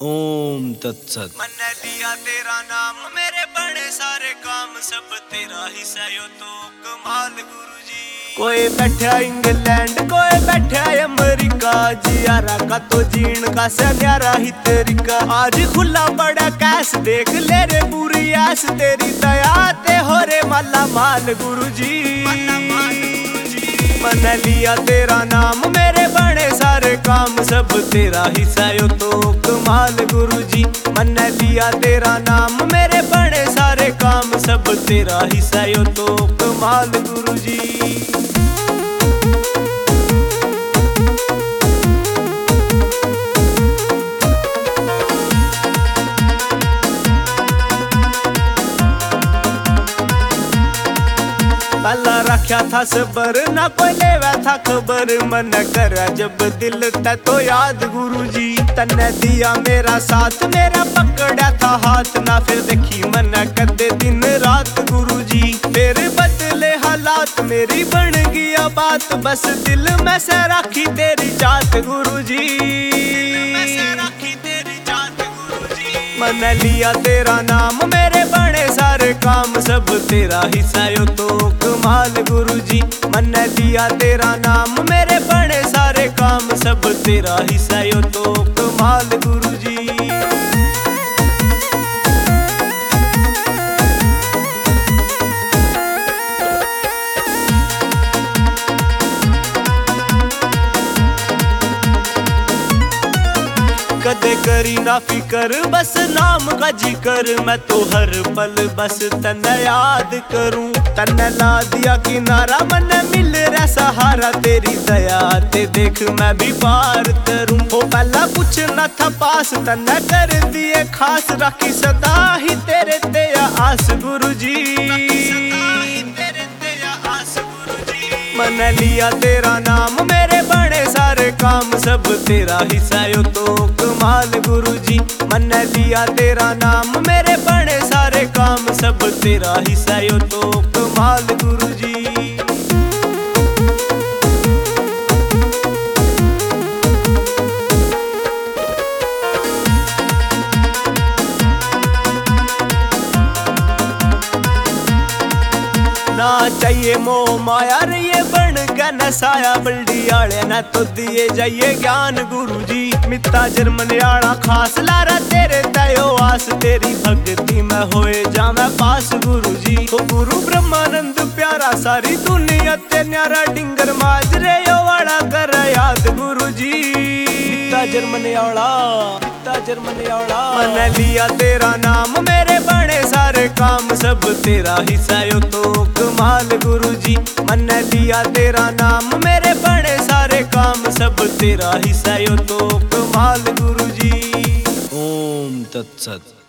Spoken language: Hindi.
ओम तत्सत। मैंने लिया तेरा नाम, मेरे बड़े सारे काम सब तेरा ही सहयो तो कमाल गुरुजी। कोई बैठा इंग्लैंड, कोई बैठा अमेरिका, जियारा का तो जीण का सन्यारा ही तरीका। आज खुला बड़ा कैश देख ले रे पूरी ऐस, तेरी दया ते हो रे माला माल गुरुजी। मैंने लिया तेरा नाम, मेरे बड़े सारे काम सब तेरा ही सहयो तो कमाल गुरुजी। मैंने लिया तेरा नाम, मेरे बड़े सारे काम सब तेरा ही सहयो तो कमाल गुरुजी। पहला रखा था सबर, ना कोई लेवा था खबर, मन कर जब दिल ते तो याद गुरुजी। तन्ने दिया मेरा साथ, मेरा पकड़ा था हाथ, ना फिर देखी मन कदे दिन रात गुरुजी। फिर बदले हालात, मेरी बन गया बात, बस दिल में से राखी तेरी जात गुरुजी। मैंने लिया तेरा नाम, मेरे बड़े सारे काम सब तेरा ही सहयो तो कमाल गुरुजी। मैंने लिया तेरा नाम, मेरे बड़े सारे काम सब तेरा ही सहयो तो कमाल गुरुजी। कदे करी ना फिकर, बस नाम का जिकर, मैं तो हर पल बस तन्ने याद करूं। तन्ने ला दिया किनारा, मन मिल रहा सहारा, तेरी दया ते देख मैं भी पार तरूं। हो पहला कुछ न था पास, तन्ने कर दिए खास, राखी सदा ही तेरे ते आस गुरुजी। मैंने लिया तेरा नाम, मेरे बड़े सारे काम सब तेरा ही सहयो तो कमाल गुरुजी। मैंने लिया तेरा नाम, मेरे बड़े सारे काम सब तेरा ही सहयो तो कमाल गुरुजी। ना चाहिए मोह माया रे ये बन गया नसाया, बल्डी आले ना तो दिए जाइए ज्ञान गुरुजी। मिता जर्मन आड़ा खास लारा तेरे तयो आस, तेरी भक्ति में होए जावे पास गुरुजी। ओ गुरु ब्रह्मानंद प्यारा, सारी दुनिया ते न्यारा, डिंगर माजरे यो वाड़ा कर याद गुरुजी। मिता जर्मन आड़ा, मिता जर्मन आड़ा। मैंने लिया तेरा नाम, मेरे बड़े सारे काम सब तेरा ही सहयो तो कमाल गुरुजी। मैंने लिया तेरा नाम, मेरे बड़े सारे काम सब तेरा ही सहयो तो कमाल गुरुजी। ओम तत्सत।